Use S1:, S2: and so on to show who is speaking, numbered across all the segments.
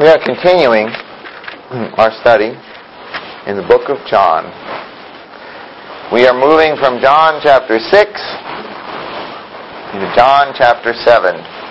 S1: We are continuing our study in the book of John. We are moving from John chapter 6 to John chapter 7.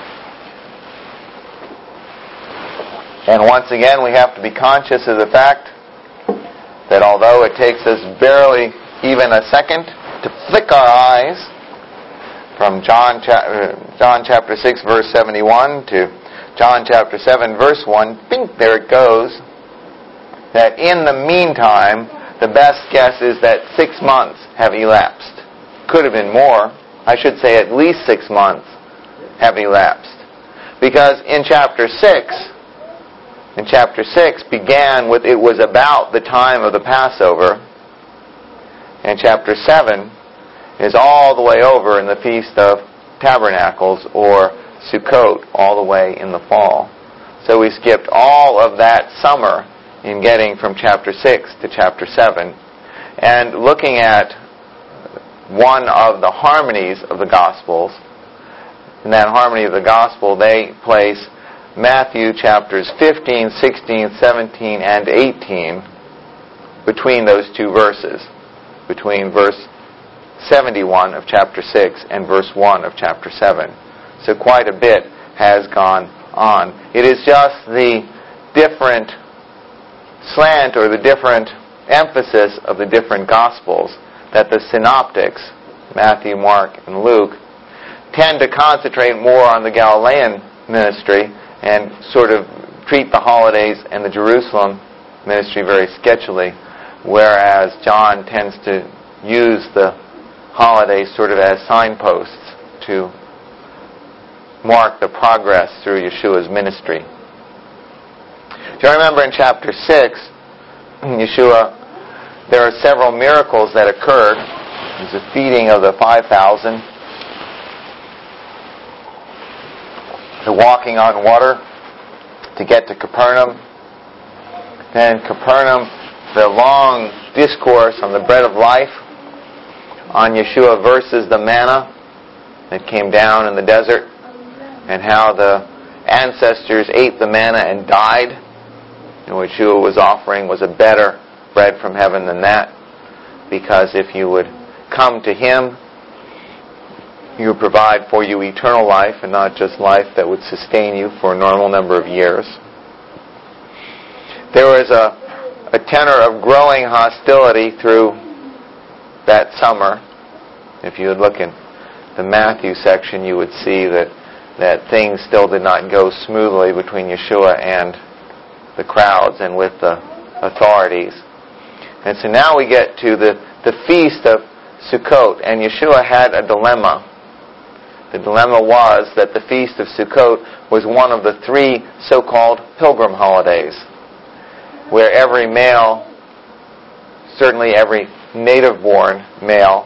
S1: And once again, we have to be conscious of the fact that although it takes us barely even a second to flick our eyes from John chapter 6 verse 71 to John chapter 7 verse 1, bing, there it goes, that in the meantime, the best guess is that 6 months have elapsed. Could have been more. I should say at least 6 months have elapsed. Because in chapter 6 began with, it was about the time of the Passover, and chapter 7 is all the way over in the Feast of Tabernacles, or Sukkot, all the way in the fall. So we skipped all of that summer in getting from chapter 6 to chapter 7. And looking at one of the harmonies of the Gospels, in that harmony of the Gospel, they place Matthew chapters 15, 16, 17, and 18 between those two verses, between verse 71 of chapter 6 and verse 1 of chapter 7. So quite a bit has gone on. It is just the different slant or the different emphasis of the different Gospels that the synoptics, Matthew, Mark, and Luke, tend to concentrate more on the Galilean ministry and sort of treat the holidays and the Jerusalem ministry very sketchily, whereas John tends to use the holidays sort of as signposts to mark the progress through Yeshua's ministry. Do you remember in chapter 6, Yeshua, there are several miracles that occurred. There's a feeding of the 5,000, the walking on water to get to Capernaum. Then in Capernaum, the long discourse on the bread of life, on Yeshua versus the manna that came down in the desert, and how the ancestors ate the manna and died. And what Yeshua was offering was a better bread from heaven than that, because if you would come to Him, He would provide for you eternal life and not just life that would sustain you for a normal number of years. There was a tenor of growing hostility through that summer. If you would look in the Matthew section, you would see that things still did not go smoothly between Yeshua and the crowds and with the authorities. And so now we get to the Feast of Sukkot, and Yeshua had a dilemma. The dilemma was that the Feast of Sukkot was one of the 3 so-called pilgrim holidays, where every male, certainly every native-born male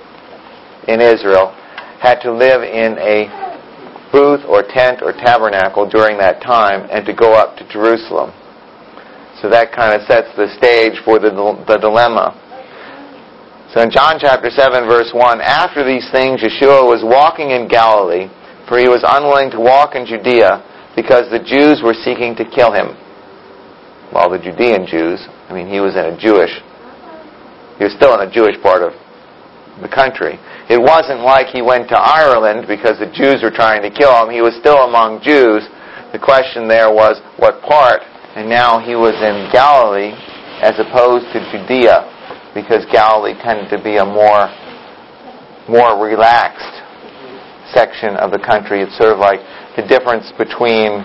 S1: in Israel, had to live in a booth or tent or tabernacle during that time and to go up to Jerusalem. So that kind of sets the stage for the dilemma. So in John chapter 7 verse 1, after these things Yeshua was walking in Galilee, for He was unwilling to walk in Judea because the Jews were seeking to kill Him. Well, the Judean Jews, he was still in a Jewish part of the country. It wasn't like He went to Ireland because the Jews were trying to kill Him. He was still among Jews. The question there was, what part? And now He was in Galilee as opposed to Judea, because Galilee tended to be a more relaxed section of the country. It's sort of like the difference between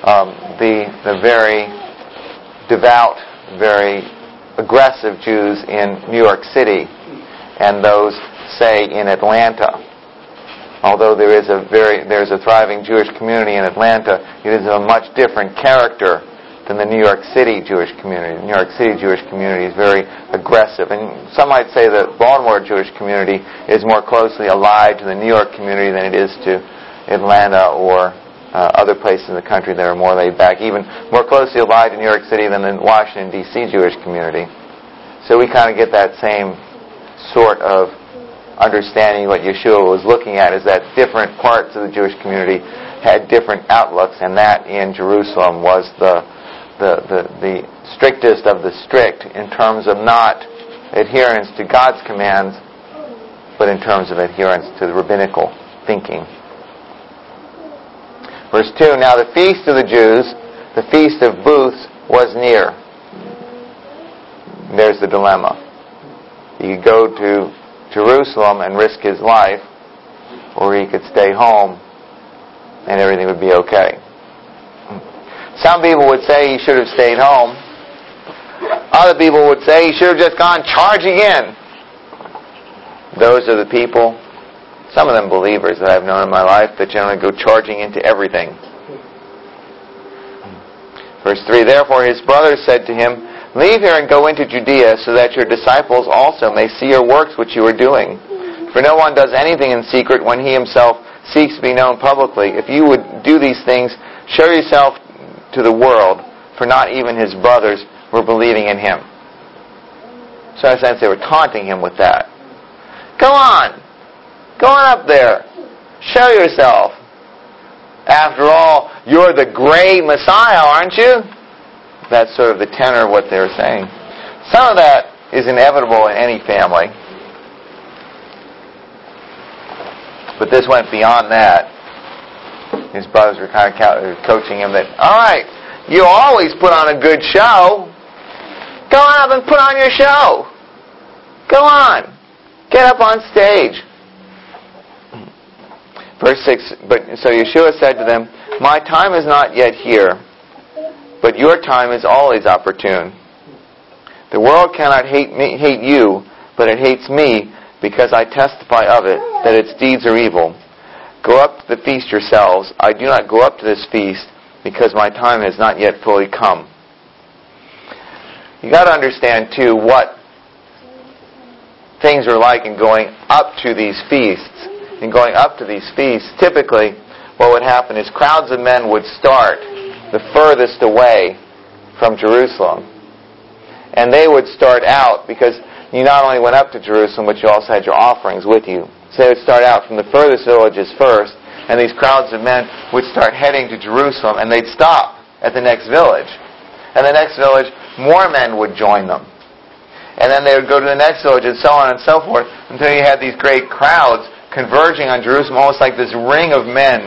S1: the very devout, very aggressive Jews in New York City and those, say, in Atlanta. Although there's a thriving Jewish community in Atlanta, it is a much different character than the New York City Jewish community. The New York City Jewish community is very aggressive, and some might say the Baltimore Jewish community is more closely allied to the New York community than it is to Atlanta or other places in the country that are more laid back, even more closely allied to New York City than the Washington, D.C. Jewish community. So we kind of get that same sort of understanding. What Yeshua was looking at is that different parts of the Jewish community had different outlooks, and that in Jerusalem was the the strictest of the strict in terms of not adherence to God's commands, but in terms of adherence to the rabbinical thinking. Verse 2, now the feast of the Jews, the feast of booths, was near. There's the dilemma. He could go to Jerusalem and risk his life, or he could stay home and everything would be okay. Some people would say he should have stayed home. Other people would say he should have just gone charging in. Those are the people, some of them believers that I've known in my life, that generally go charging into everything. Verse 3, therefore his brothers said to him, leave here and go into Judea, so that your disciples also may see your works which you are doing. For no one does anything in secret when he himself seeks to be known publicly. If you would do these things, show yourself to the world, for not even his brothers were believing in him. So in a sense they were taunting him with that. Go on up there. Show yourself. After all, you're the great Messiah, aren't you? That's sort of the tenor of what they were saying. Some of that is inevitable in any family. But this went beyond that. His brothers were kind of coaching him that, all right, you always put on a good show. Go on up and put on your show. Go on. Get up on stage. Verse 6, so Yeshua said to them, my time is not yet here, but your time is always opportune. The world cannot hate you, but it hates me, because I testify of it, that its deeds are evil. Go up to the feast yourselves. I do not go up to this feast, because my time has not yet fully come. You got to understand, too, what things are like in going up to these feasts. In going up to these feasts, typically what would happen is crowds of men would start the furthest away from Jerusalem. And they would start out, because you not only went up to Jerusalem, but you also had your offerings with you. So they would start out from the furthest villages first, and these crowds of men would start heading to Jerusalem, and they'd stop at the next village. And the next village, more men would join them. And then they would go to the next village, and so on and so forth, until you had these great crowds converging on Jerusalem, almost like this ring of men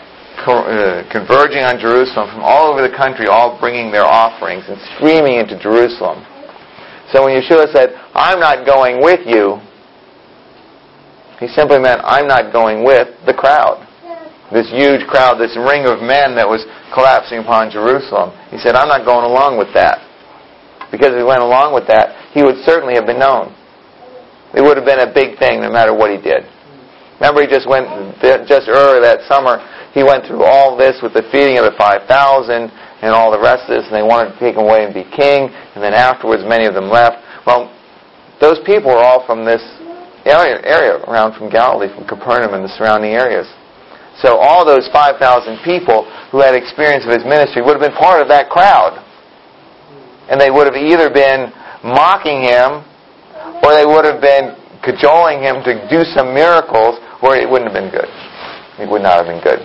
S1: converging on Jerusalem from all over the country, all bringing their offerings and streaming into Jerusalem. So when Yeshua said, I'm not going with you, he simply meant, I'm not going with the crowd. This huge crowd, this ring of men that was collapsing upon Jerusalem. He said, I'm not going along with that. Because if he went along with that, he would certainly have been known. It would have been a big thing no matter what he did. Remember, he just earlier that summer, he went through all this with the feeding of the 5,000 and all the rest of this, and they wanted to take him away and be king, and then afterwards many of them left. Well, those people were all from this area around from Galilee, from Capernaum and the surrounding areas. So all those 5,000 people who had experience of his ministry would have been part of that crowd. And they would have either been mocking him, or they would have been cajoling him to do some miracles, or it wouldn't have been good. It would not have been good.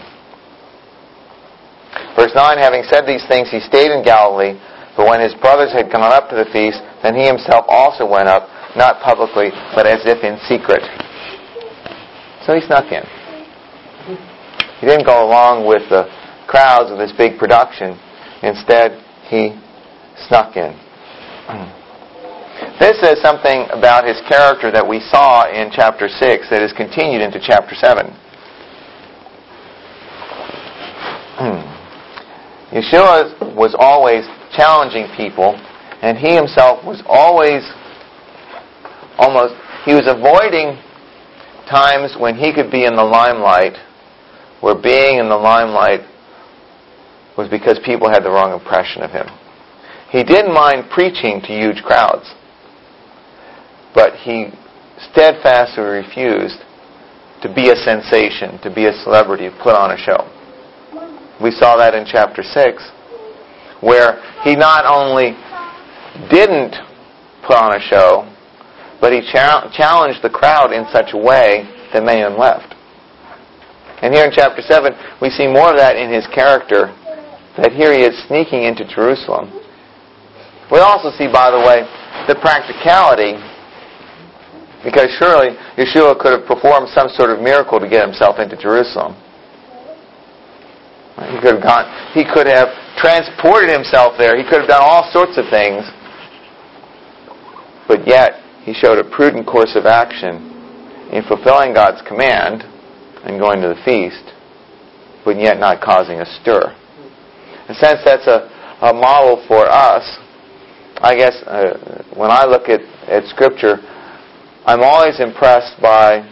S1: Verse 9, having said these things, he stayed in Galilee, but when his brothers had gone up to the feast, then he himself also went up, not publicly, but as if in secret. So he snuck in. He didn't go along with the crowds of this big production. Instead, he snuck in. This is something about his character that we saw in chapter 6 that is continued into chapter 7. Yeshua was always challenging people, and he himself was always he was avoiding times when he could be in the limelight, where being in the limelight was because people had the wrong impression of him. He didn't mind preaching to huge crowds, but he steadfastly refused to be a sensation, to be a celebrity, put on a show. We saw that in chapter 6, where he not only didn't put on a show, but he challenged the crowd in such a way that many of them left. And here in chapter 7, we see more of that in his character that here he is sneaking into Jerusalem. We also see, by the way, the practicality, because surely Yeshua could have performed some sort of miracle to get himself into Jerusalem. He could have transported himself there. He could have done all sorts of things. But yet, he showed a prudent course of action in fulfilling God's command and going to the feast, but yet not causing a stir. In a sense, that's a model for us. I guess when I look at Scripture, I'm always impressed by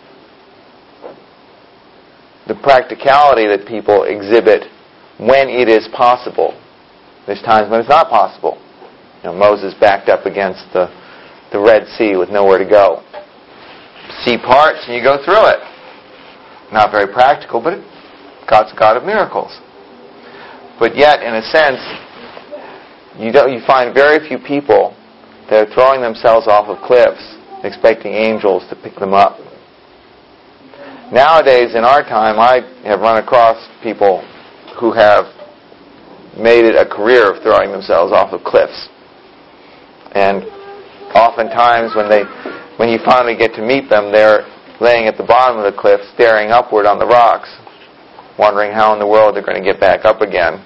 S1: the practicality that people exhibit when it is possible. There's times when it's not possible. Moses backed up against the Red Sea with nowhere to go. Sea parts and you go through it. Not very practical, but God's a God of miracles. But yet, in a sense, you find very few people that are throwing themselves off of cliffs expecting angels to pick them up. Nowadays, in our time, I have run across people who have made it a career of throwing themselves off of cliffs. And oftentimes, when you finally get to meet them, they're laying at the bottom of the cliff, staring upward on the rocks, wondering how in the world they're going to get back up again.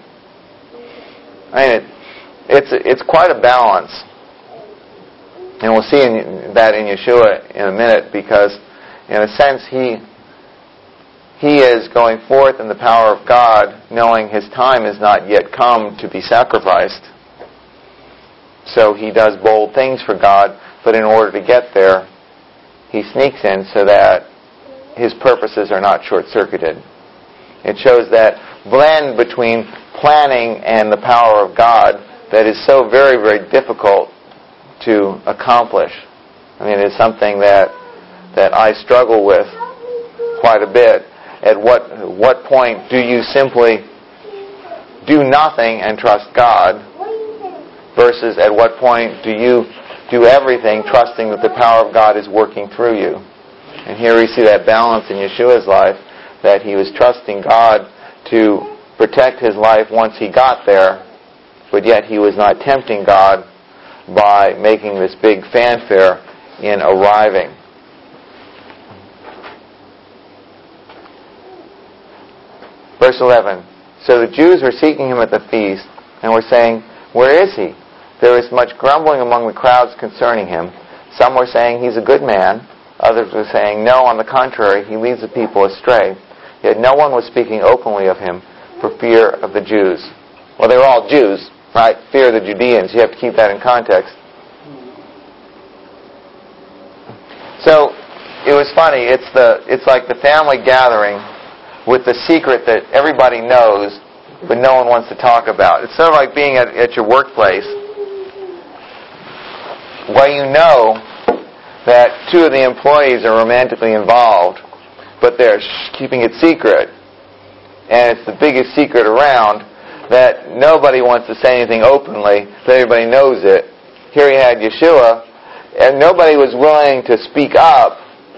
S1: I mean, it's quite a balance. And we'll see that in Yeshua in a minute, because in a sense he is going forth in the power of God, knowing his time is not yet come to be sacrificed. So he does bold things for God, but in order to get there, he sneaks in so that his purposes are not short-circuited. It shows that blend between planning and the power of God that is so very, very difficult to accomplish. I mean, it's something that I struggle with quite a bit. At what point do you simply do nothing and trust God, versus at what point do you do everything trusting that the power of God is working through you? And here we see that balance in Yeshua's life, that he was trusting God to protect his life once he got there, but yet he was not tempting God by making this big fanfare in arriving. Verse 11, so the Jews were seeking him at the feast, and were saying, where is he? There was much grumbling among the crowds concerning him. Some were saying, he's a good man. Others were saying, no, on the contrary, he leads the people astray. Yet no one was speaking openly of him for fear of the Jews. Well, they were all Jews, right? Fear of the Judeans. You have to keep that in context. So, it was funny. It's like the family gathering with the secret that everybody knows, but no one wants to talk about. It's sort of like being at your workplace, where you know that two of the employees are romantically involved, but they're keeping it secret. And it's the biggest secret around, that nobody wants to say anything openly, that everybody knows it. Here you had Yeshua, and nobody was willing to speak up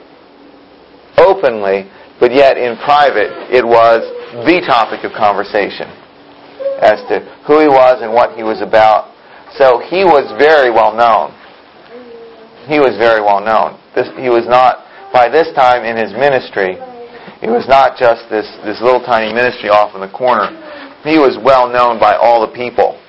S1: openly, but yet in private it was the topic of conversation as to who he was and what he was about. So he was very well known. He was very well known. He was not, by this time in his ministry, it was not just this little tiny ministry off in the corner. He was well known by all the people.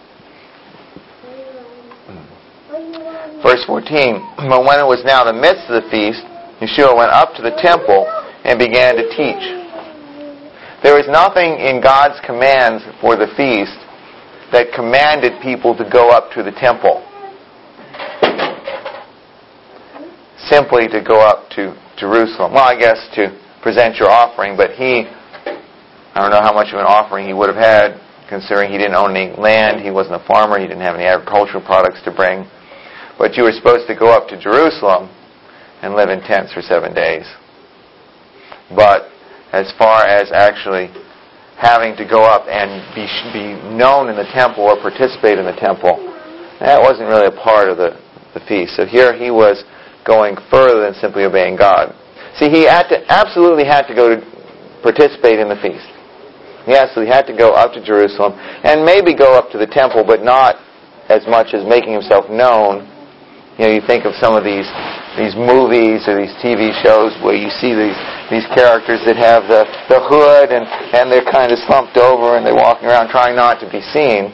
S1: Verse 14, but when it was now the midst of the feast, Yeshua went up to the temple and began to teach. There was nothing in God's commands for the feast that commanded people to go up to the temple, simply to go up to Jerusalem. Well, I guess to present your offering, but I don't know how much of an offering he would have had, considering he didn't own any land, he wasn't a farmer, he didn't have any agricultural products to bring. But you were supposed to go up to Jerusalem and live in tents for 7 days. But as far as actually having to go up and be known in the temple or participate in the temple, that wasn't really a part of the feast. So here he was going further than simply obeying God. See, he absolutely had to go to participate in the feast. He absolutely had to go up to Jerusalem and maybe go up to the temple, but not as much as making himself known. You know, you think of some of these movies or these TV shows where you see these characters that have the hood and they're kind of slumped over and they're walking around trying not to be seen.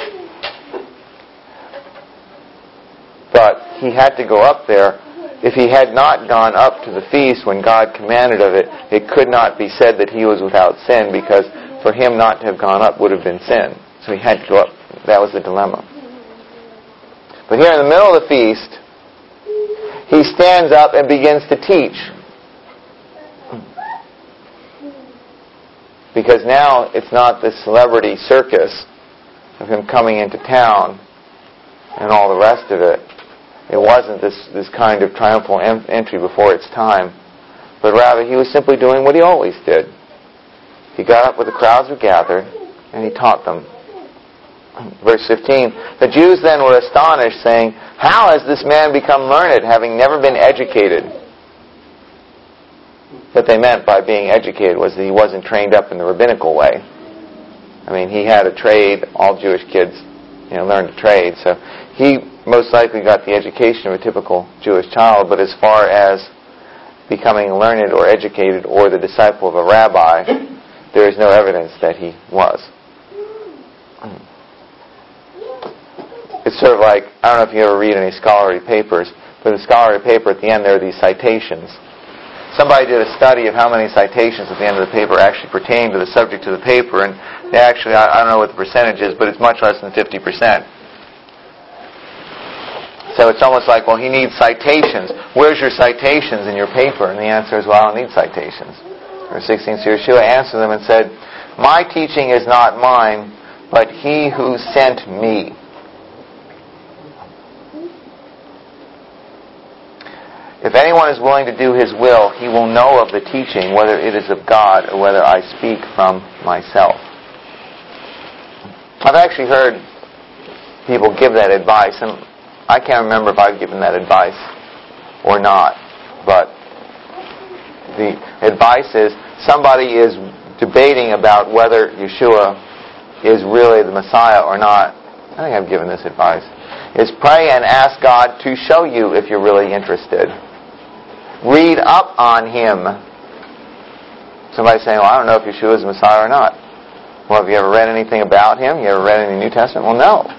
S1: But he had to go up there. If he had not gone up to the feast when God commanded of it, it could not be said that he was without sin, because for him not to have gone up would have been sin. So he had to go up. That was the dilemma. But here in the middle of the feast, he stands up and begins to teach. Because now it's not this celebrity circus of him coming into town and all the rest of it. It wasn't this kind of triumphal entry before its time, but rather he was simply doing what he always did. He got up with the crowds who gathered, and he taught them. Verse 15, the Jews then were astonished, saying, "How has this man become learned, having never been educated?" What they meant by being educated was that he wasn't trained up in the rabbinical way. I mean, he had a trade. All Jewish kids, learned a trade, so he most likely got the education of a typical Jewish child, but as far as becoming learned or educated or the disciple of a rabbi, there is no evidence that he was. It's sort of like, I don't know if you ever read any scholarly papers, but in the scholarly paper at the end there are these citations. Somebody did a study of how many citations at the end of the paper actually pertain to the subject of the paper, and they actually, I don't know what the percentage is, but it's much less than 50%. So it's almost like, well, he needs citations. Where's your citations in your paper? And the answer is, well, I don't need citations. Verse 16, so Yeshua answered them and said, my teaching is not mine, but he who sent me. If anyone is willing to do his will, he will know of the teaching, whether it is of God or whether I speak from myself. I've actually heard people give that advice, and I can't remember if I've given that advice or not, but the advice is somebody is debating about whether Yeshua is really the Messiah or not. I think I've given this advice. Is pray and ask God to show you if you're really interested. Read up on him. Somebody's saying, well, I don't know if Yeshua is the Messiah or not. Well, have you ever read anything about him? You ever read any New Testament? Well, no.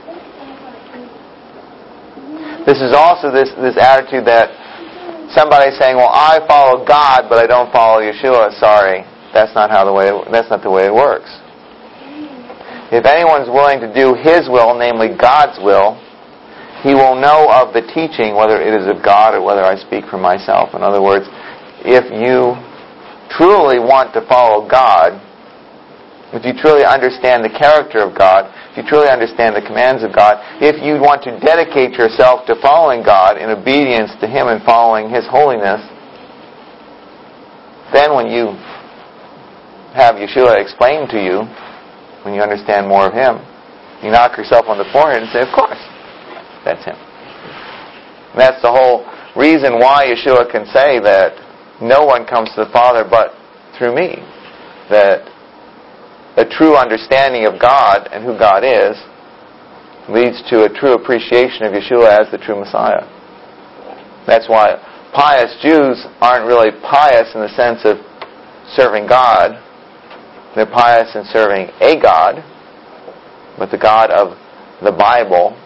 S1: This is also this attitude that somebody's saying, well, I follow God, but I don't follow Yeshua. Sorry, that's not the way it works. If anyone's willing to do his will, namely God's will, he will know of the teaching, whether it is of God or whether I speak for myself. In other words, if you truly want to follow God, if you truly understand the character of God, if you truly understand the commands of God, if you want to dedicate yourself to following God in obedience to him and following his holiness, then when you have Yeshua explained to you, when you understand more of him, you knock yourself on the forehead and say, of course, that's him. And that's the whole reason why Yeshua can say that no one comes to the Father but through me. That a true understanding of God and who God is leads to a true appreciation of Yeshua as the true Messiah. That's why pious Jews aren't really pious in the sense of serving God. They're pious in serving a God, but the God of the Bible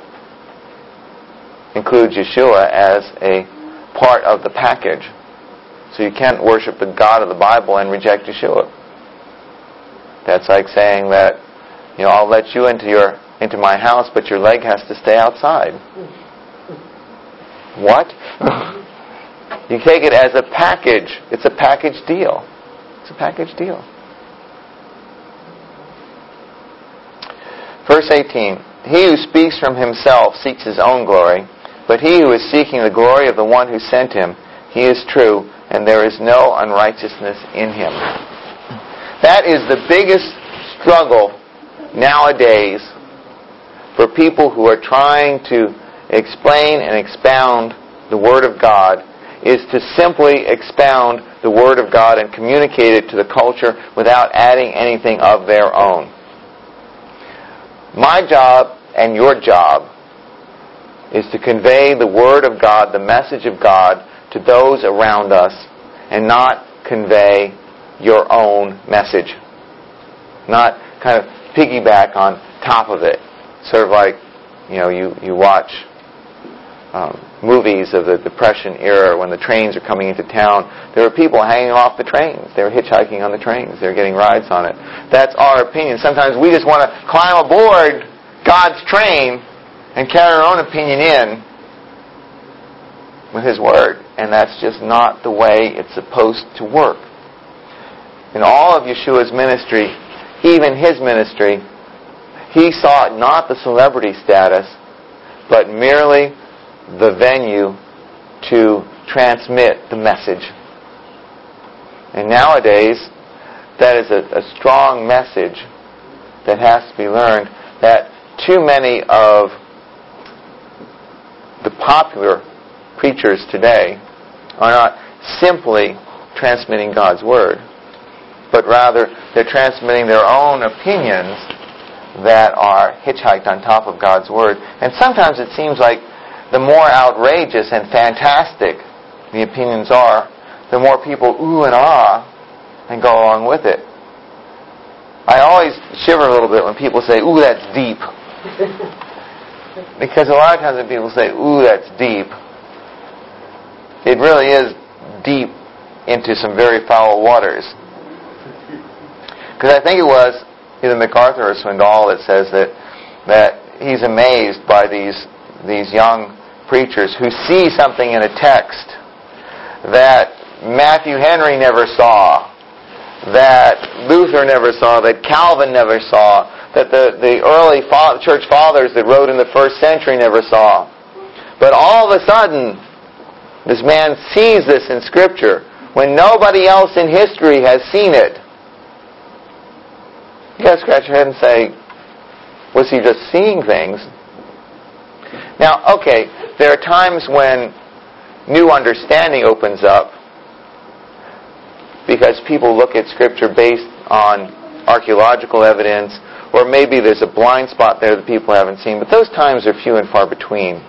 S1: includes Yeshua as a part of the package. So you can't worship the God of the Bible and reject Yeshua. That's like saying that, I'll let you into my house, but your leg has to stay outside. What? You take it as a package. It's a package deal. It's a package deal. Verse 18, he who speaks from himself seeks his own glory, but he who is seeking the glory of the one who sent him, he is true, and there is no unrighteousness in him. That is the biggest struggle nowadays for people who are trying to explain and expound the Word of God, is to simply expound the Word of God and communicate it to the culture without adding anything of their own. My job and your job is to convey the Word of God, the message of God, to those around us, and not convey your own message. Not kind of piggyback on top of it. Sort of like, you watch movies of the Depression era when the trains are coming into town. There were people hanging off the trains. They were hitchhiking on the trains. They were getting rides on it. That's our opinion. Sometimes we just want to climb aboard God's train and carry our own opinion in with His Word. And that's just not the way it's supposed to work. In all of Yeshua's ministry, even His ministry, He sought not the celebrity status, but merely the venue to transmit the message. And nowadays, that is a strong message that has to be learned, that too many of the popular preachers today are not simply transmitting God's Word, but rather they're transmitting their own opinions that are hitchhiked on top of God's Word. And sometimes it seems like the more outrageous and fantastic the opinions are, the more people ooh and ah and go along with it. I always shiver a little bit when people say, ooh, that's deep. Because a lot of times when people say, ooh, that's deep, it really is deep into some very foul waters. Because I think it was either MacArthur or Swindoll that says that he's amazed by these young preachers who see something in a text that Matthew Henry never saw, that Luther never saw, that Calvin never saw, that the early church fathers that wrote in the first century never saw. But all of a sudden, this man sees this in Scripture when nobody else in history has seen it. You got to scratch your head and say, was he just seeing things? Now, okay, there are times when new understanding opens up because people look at Scripture based on archaeological evidence, or maybe there's a blind spot there that people haven't seen, but those times are few and far between.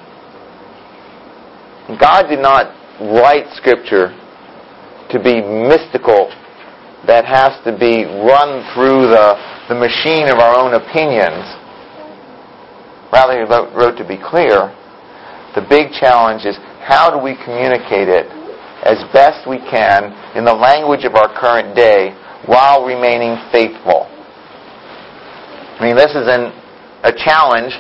S1: God did not write Scripture to be mystical, that has to be run through the machine of our own opinions. Rather, He wrote to be clear. The big challenge is, how do we communicate it as best we can in the language of our current day while remaining faithful? I mean, this is a challenge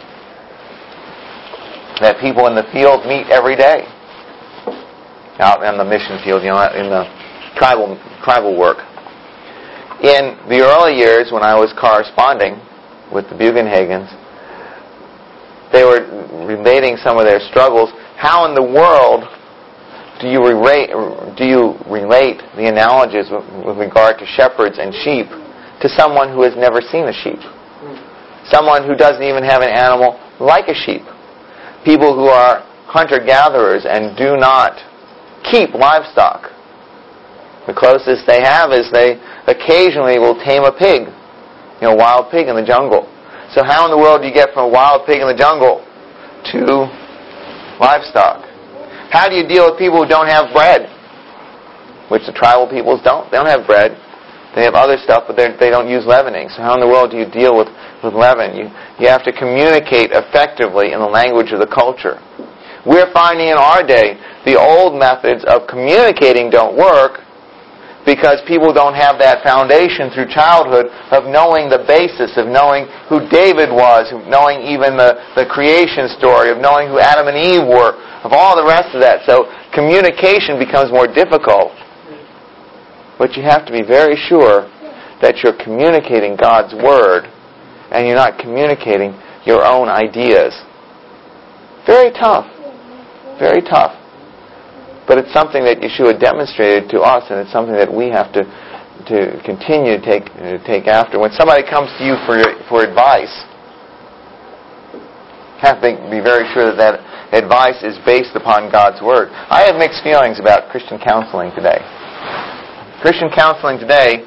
S1: that people in the field meet every day. Out in the mission field, in the tribal work. In the early years when I was corresponding with the Bugenhagens, they were relating some of their struggles. How in the world do you relate the analogies with regard to shepherds and sheep to someone who has never seen a sheep? Someone who doesn't even have an animal like a sheep. People who are hunter-gatherers and do not keep livestock. The closest they have is they occasionally will tame a pig, a wild pig in the jungle. So how in the world do you get from a wild pig in the jungle to livestock? How do you deal with people who don't have bread? Which the tribal peoples don't. They don't have bread. They have other stuff, but they don't use leavening. So how in the world do you deal with leaven? You have to communicate effectively in the language of the culture. We're finding in our day the old methods of communicating don't work because people don't have that foundation through childhood of knowing the basis, of knowing who David was, of knowing even the creation story, of knowing who Adam and Eve were, of all the rest of that. So communication becomes more difficult. But you have to be very sure that you're communicating God's Word and you're not communicating your own ideas. Very tough. Very tough. But it's something that Yeshua demonstrated to us, and it's something that we have to continue to take after. When somebody comes to you for advice, have to be very sure that that advice is based upon God's Word. I have mixed feelings about Christian counseling today. Christian counseling today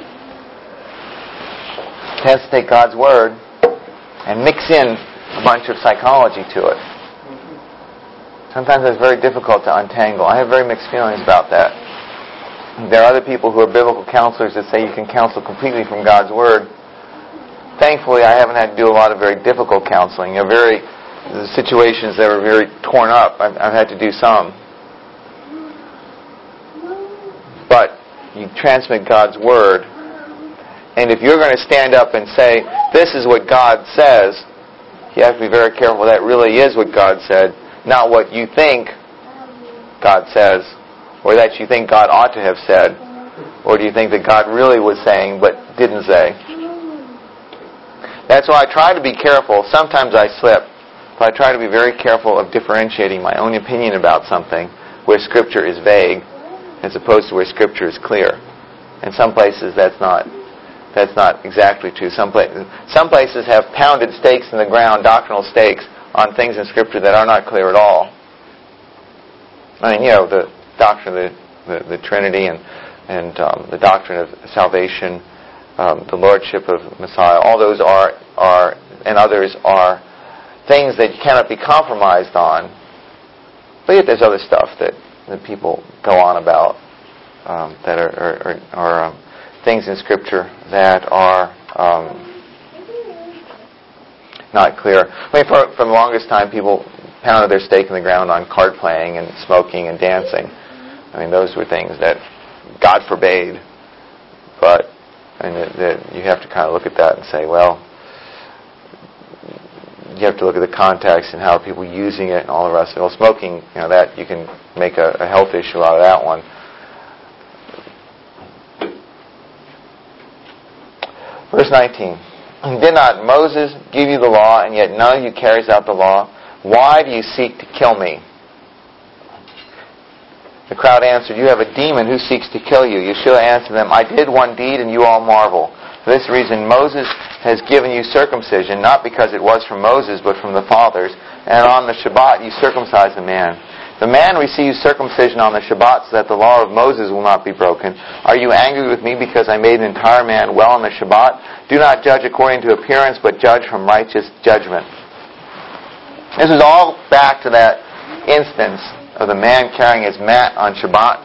S1: has to take God's Word and mix in a bunch of psychology to it. Sometimes it's very difficult to untangle. I have very mixed feelings about that. There are other people who are biblical counselors that say you can counsel completely from God's Word. Thankfully, I haven't had to do a lot of very difficult counseling. The situations that are very torn up, I've had to do some. But you transmit God's Word, and if you're going to stand up and say, this is what God says, you have to be very careful that really is what God said, not what you think God says, or that you think God ought to have said, or do you think that God really was saying but didn't say. That's why I try to be careful. Sometimes I slip, but I try to be very careful of differentiating my own opinion about something where Scripture is vague as opposed to where Scripture is clear. In some places that's not exactly true. Some places have pounded stakes in the ground, doctrinal stakes, on things in Scripture that are not clear at all. I mean, the doctrine of the Trinity and the doctrine of salvation, the Lordship of Messiah, all those are and others are things that you cannot be compromised on. But yet there's other stuff that people go on about that are things in Scripture that are not clear. I mean, for the longest time, people pounded their stake in the ground on card playing and smoking and dancing. I mean, those were things that God forbade. But you have to kind of look at that and say, well, you have to look at the context and how are people using it and all the rest of it. Well, smoking, that you can make a health issue out of that one. Verse 19. Did not Moses give you the law, and yet none of you carries out the law? Why do you seek to kill me? The crowd answered, you have a demon who seeks to kill you. Yeshua answered them, I did one deed, and you all marvel. For this reason Moses has given you circumcision, not because it was from Moses, but from the fathers. And on the Shabbat you circumcise a man. The man receives circumcision on the Shabbat so that the law of Moses will not be broken. Are you angry with me because I made an entire man well on the Shabbat? Do not judge according to appearance, but judge from righteous judgment. This is all back to that instance of the man carrying his mat on Shabbat.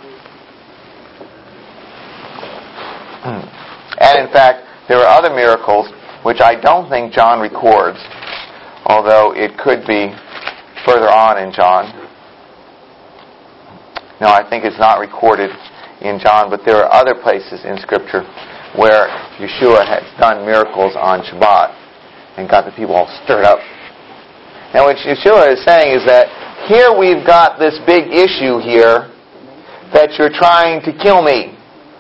S1: And in fact, there are other miracles which I don't think John records, although it could be further on in John. No, I think it's not recorded in John, but there are other places in Scripture where Yeshua has done miracles on Shabbat and got the people all stirred up. And what Yeshua is saying is that here we've got this big issue here that you're trying to kill me.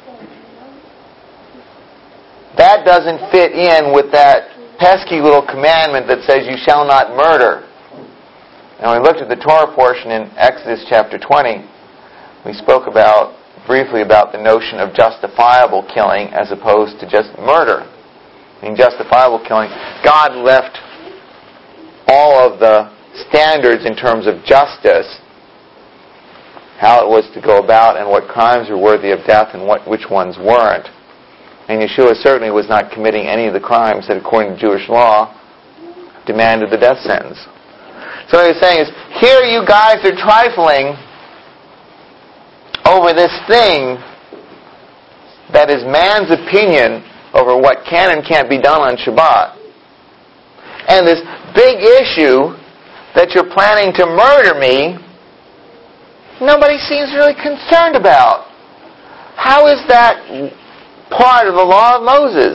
S1: That doesn't fit in with that pesky little commandment that says you shall not murder. And we looked at the Torah portion in Exodus chapter 20. We spoke briefly about the notion of justifiable killing as opposed to just murder. In justifiable killing, God left all of the standards in terms of justice, how it was to go about and what crimes were worthy of death and which ones weren't. And Yeshua certainly was not committing any of the crimes that, according to Jewish law, demanded the death sentence. So what he's saying is, here you guys are trifling over this thing that is man's opinion over what can and can't be done on Shabbat. And this big issue that you're planning to murder me, nobody seems really concerned about. How is that part of the law of Moses?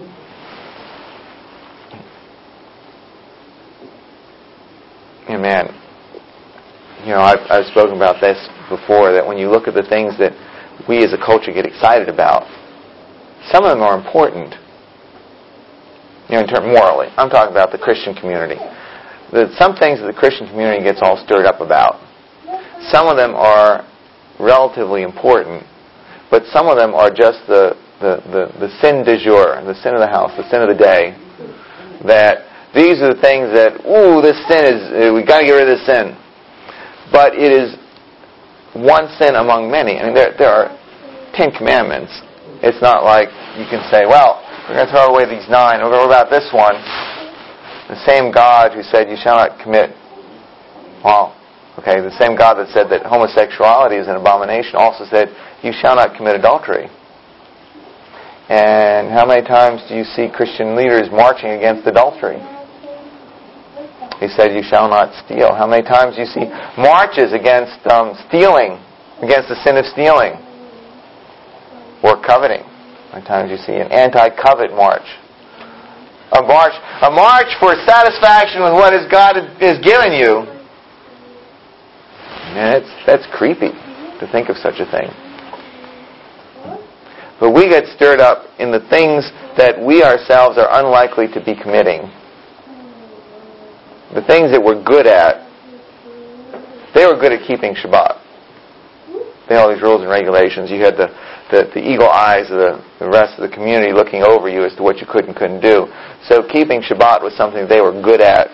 S1: Amen. I've spoken about this before, that when you look at the things that we as a culture get excited about, some of them are important. In terms morally. I'm talking about the Christian community. Some things that the Christian community gets all stirred up about. Some of them are relatively important, but some of them are just the sin du jour, the sin of the house, the sin of the day, that these are the things that, this sin is, we've got to get rid of this sin. But it is one sin among many. I mean, there are 10 commandments. It's not like you can say, well, we're going to throw away these 9. What about this one? The same God who said you shall not commit. Well, okay, the same God that said that homosexuality is an abomination also said you shall not commit adultery. And how many times do you see Christian leaders marching against adultery? He said you shall not steal. How many times do you see marches against stealing, against the sin of stealing? Or coveting. How many times do you see an anti-covet march? A march for satisfaction with what God has given you. And that's creepy to think of such a thing. But we get stirred up in the things that we ourselves are unlikely to be committing. The things that we're good at. They were good at keeping Shabbat. They had all these rules and regulations. You had the eagle eyes of the rest of the community looking over you as to what you could and couldn't do. So keeping Shabbat was something they were good at.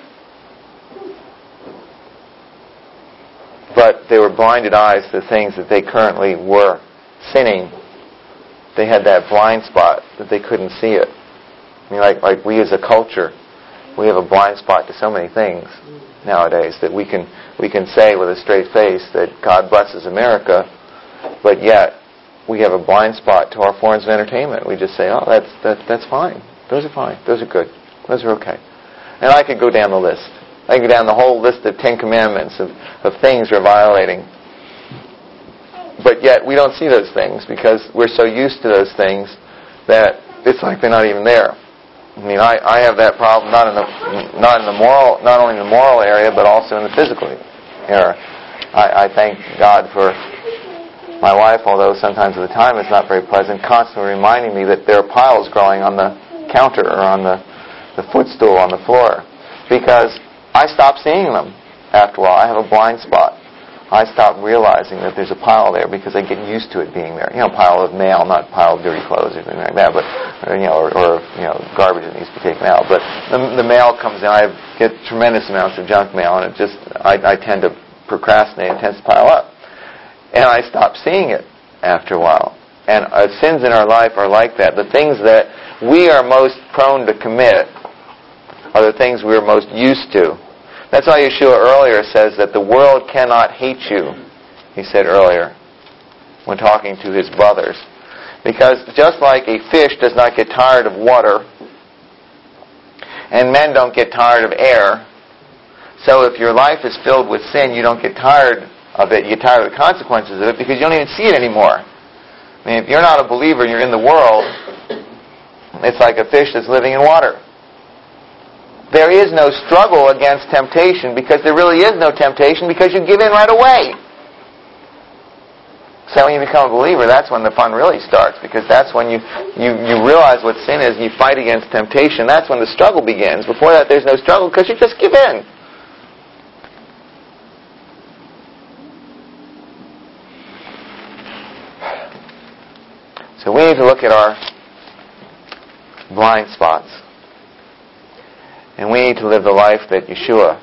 S1: But they were blinded eyes to the things that they currently were sinning. They had that blind spot that they couldn't see it. I mean, like we as a culture, we have a blind spot to so many things nowadays that we can say with a straight face that God blesses America, but yet we have a blind spot to our forms of entertainment. We just say, oh, that's fine. Those are fine. Those are good. Those are okay. And I could go down the list. I could go down the whole list of 10 commandments of things we're violating. But yet we don't see those things because we're so used to those things that it's like they're not even there. I mean, I have that problem not only in the moral area, but also in the physical area. I thank God for my wife, although sometimes at the time it's not very pleasant, constantly reminding me that there are piles growing on the counter or on the footstool on the floor, because I stop seeing them after a while. I have a blind spot. I stop realizing that there's a pile there because I get used to it being there. You know, pile of mail, not pile of dirty clothes or anything like that, but or garbage that needs to be taken out. But the mail comes in. I get tremendous amounts of junk mail, and I tend to procrastinate. It tends to pile up, and I stop seeing it after a while. And sins in our life are like that. The things that we are most prone to commit are the things we are most used to. That's why Yeshua earlier says that the world cannot hate you, he said earlier, when talking to his brothers. Because just like a fish does not get tired of water, and men don't get tired of air, so if your life is filled with sin, you don't get tired of it. You get tired of the consequences of it because you don't even see it anymore. I mean, if you're not a believer and you're in the world, it's like a fish that's living in water. There is no struggle against temptation because there really is no temptation because you give in right away. So when you become a believer, that's when the fun really starts, because that's when you realize what sin is, you fight against temptation. That's when the struggle begins. Before that, there's no struggle because you just give in. So we need to look at our blind spots. And we need to live the life that Yeshua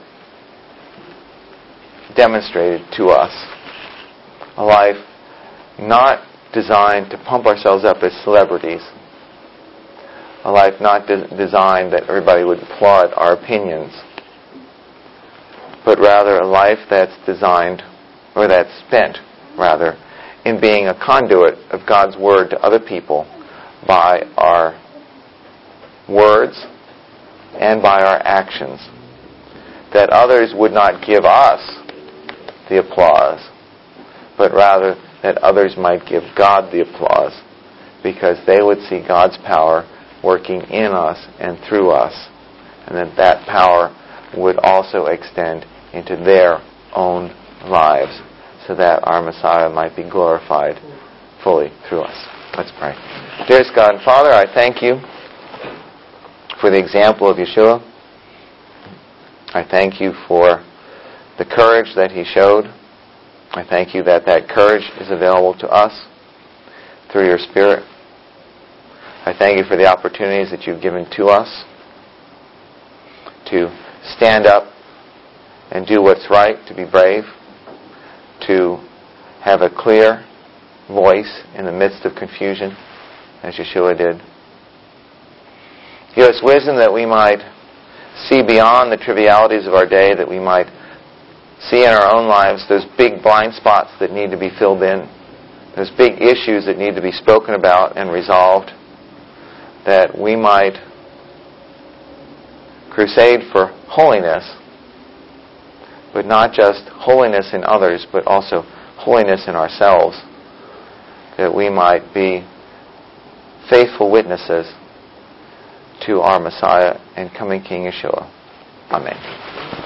S1: demonstrated to us. A life not designed to pump ourselves up as celebrities. A life not designed that everybody would applaud our opinions. But rather a life that's designed, or that's spent, rather, in being a conduit of God's Word to other people by our words and by our actions, that others would not give us the applause, but rather that others might give God the applause, because they would see God's power working in us and through us, and that power would also extend into their own lives, so that our Messiah might be glorified fully through us. Let's pray. Dearest God and Father, I thank you for the example of Yeshua. I thank you for the courage that he showed. I thank you that courage is available to us through your Spirit. I thank you for the opportunities that you've given to us to stand up and do what's right, to be brave, to have a clear voice in the midst of confusion, as Yeshua did. Give us wisdom that we might see beyond the trivialities of our day, that we might see in our own lives those big blind spots that need to be filled in, those big issues that need to be spoken about and resolved, that we might crusade for holiness, but not just holiness in others, but also holiness in ourselves, that we might be faithful witnesses to our Messiah and coming King Yeshua. Amen.